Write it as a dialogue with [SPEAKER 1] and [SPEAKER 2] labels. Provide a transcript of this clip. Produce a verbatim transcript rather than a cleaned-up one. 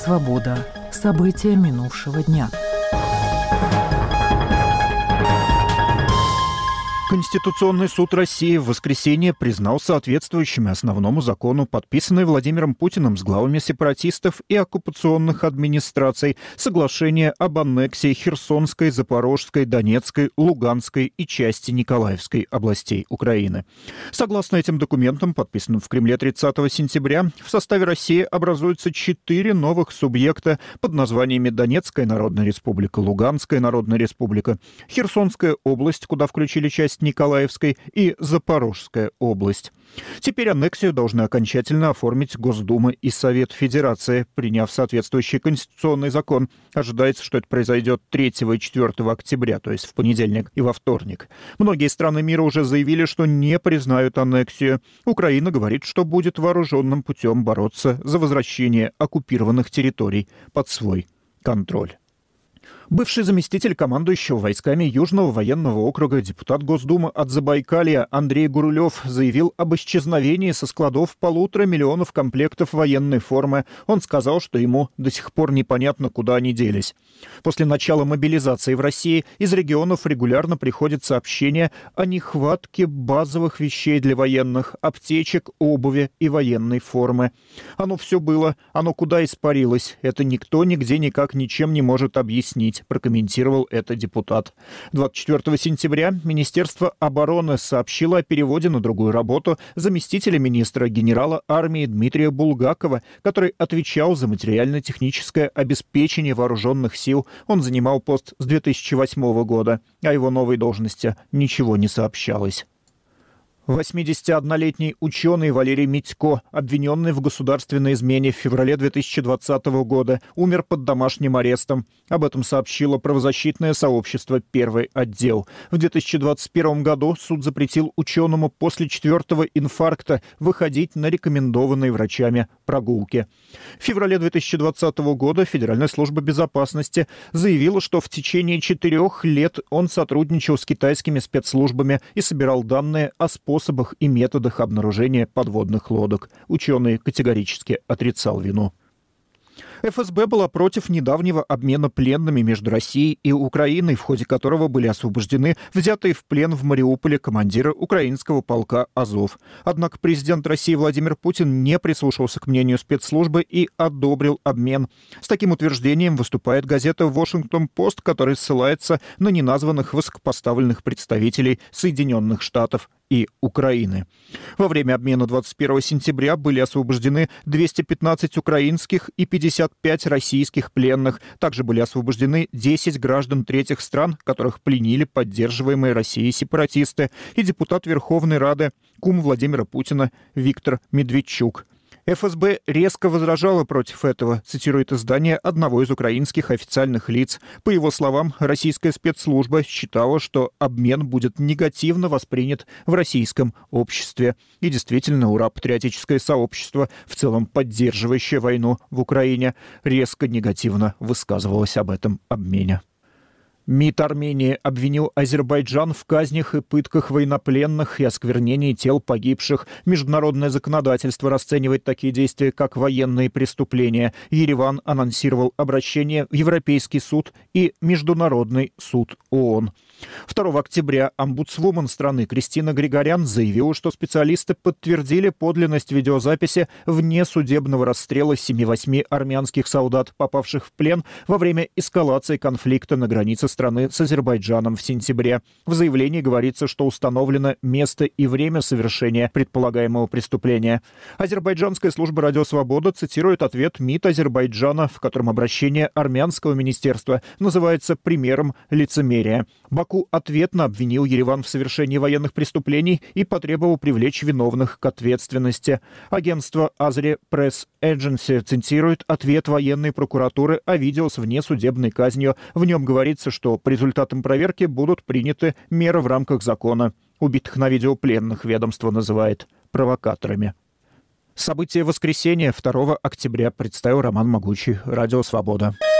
[SPEAKER 1] Свобода. События минувшего дня.
[SPEAKER 2] Конституционный суд России в воскресенье признал соответствующими основному закону, подписанный Владимиром Путиным с главами сепаратистов и оккупационных администраций, соглашение об аннексии Херсонской, Запорожской, Донецкой, Луганской и части Николаевской областей Украины. Согласно этим документам, подписанным в Кремле тридцатого сентября, в составе России образуются четыре новых субъекта под названиями Донецкая Народная Республика, Луганская Народная Республика, Херсонская область, куда включили часть Николаевской, и Запорожская область. Теперь аннексию должны окончательно оформить Госдума и Совет Федерации, приняв соответствующий конституционный закон. Ожидается, что это произойдет третьего и четвёртого октября, то есть в понедельник и во вторник. Многие страны мира уже заявили, что не признают аннексию. Украина говорит, что будет вооруженным путем бороться за возвращение оккупированных территорий под свой контроль. Бывший заместитель командующего войсками Южного военного округа, депутат Госдумы от Забайкалья Андрей Гурулев заявил об исчезновении со складов полутора миллионов комплектов военной формы. Он сказал, что ему до сих пор непонятно, куда они делись. После начала мобилизации в России из регионов регулярно приходят сообщения о нехватке базовых вещей для военных, аптечек, обуви и военной формы. Оно все было, оно куда испарилось. Это никто нигде никак ничем не может объяснить, прокомментировал это депутат. двадцать четвёртого сентября Министерство обороны сообщило о переводе на другую работу заместителя министра генерала армии Дмитрия Булгакова, который отвечал за материально-техническое обеспечение вооруженных сил. Он занимал пост с две тысячи восьмого года. О его новой должности ничего не сообщалось. восьмидесятиоднолетний ученый Валерий Митько, обвиненный в государственной измене в феврале две тысячи двадцатого года, умер под домашним арестом. Об этом сообщило правозащитное сообщество «Первый отдел». В две тысячи двадцать первом году суд запретил ученому после четвертого инфаркта выходить на рекомендованные врачами прогулки. В феврале две тысячи двадцатого года Федеральная служба безопасности заявила, что в течение четырех лет он сотрудничал с китайскими спецслужбами и собирал данные о способах способах и методах обнаружения подводных лодок. Ученый категорически отрицал вину. эф эс бэ была против недавнего обмена пленными между Россией и Украиной, в ходе которого были освобождены взятые в плен в Мариуполе командиры украинского полка «Азов». Однако президент России Владимир Путин не прислушался к мнению спецслужбы и одобрил обмен. С таким утверждением выступает газета «Вашингтон-Пост», которая ссылается на неназванных высокопоставленных представителей Соединенных Штатов и Украины. Во время обмена двадцать первого сентября были освобождены двести пятнадцать украинских и пятьдесят пять российских пленных. Также были освобождены десять граждан третьих стран, которых пленили поддерживаемые Россией сепаратисты, и депутат Верховной Рады, кум Владимира Путина Виктор Медведчук. эф эс бэ резко возражала против этого, цитирует издание одного из украинских официальных лиц. По его словам, российская спецслужба считала, что обмен будет негативно воспринят в российском обществе. И действительно, ура-патриотическое сообщество, в целом поддерживающее войну в Украине, резко негативно высказывалось об этом обмене. МИД Армении обвинил Азербайджан в казнях и пытках военнопленных и осквернении тел погибших. Международное законодательство расценивает такие действия как военные преступления. Ереван анонсировал обращение в Европейский суд и Международный суд ООН. второго октября омбудсвумен страны Кристина Григорян заявила, что специалисты подтвердили подлинность видеозаписи внесудебного расстрела семи-восьми армянских солдат, попавших в плен во время эскалации конфликта на границе страны с Азербайджаном в сентябре. В заявлении говорится, что установлено место и время совершения предполагаемого преступления. Азербайджанская служба «Радио Свобода» цитирует ответ МИД Азербайджана, в котором обращение армянского министерства называется примером лицемерия. Баку ответно обвинил Ереван в совершении военных преступлений и потребовал привлечь виновных к ответственности. Агентство Azeri Press Agency цитирует ответ военной прокуратуры о видео с внесудебной казнью. В нем говорится, что по результатам проверки будут приняты меры в рамках закона. Убитых на видео пленных ведомство называет провокаторами. События воскресенья второго октября представил Роман Могучий, Радио Свобода.